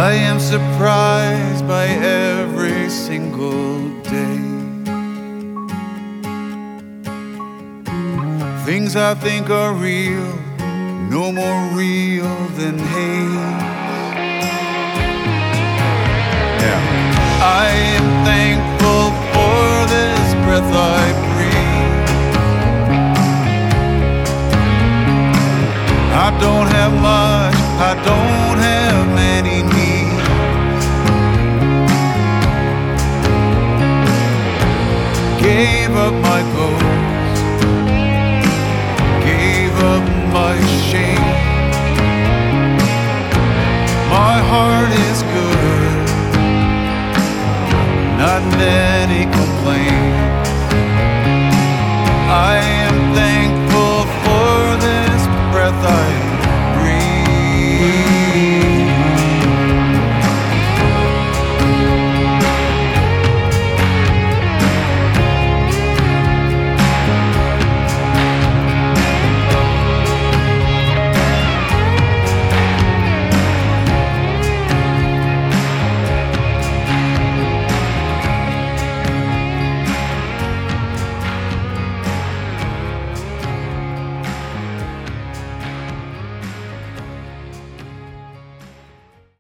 I am surprised by every single day. Things I think are real, no more real than hate. Yeah. I am thankful for this breath I breathe. I don't have much, I don't have many needs. Gave up my goals, gave up my shame. My heart is good, not many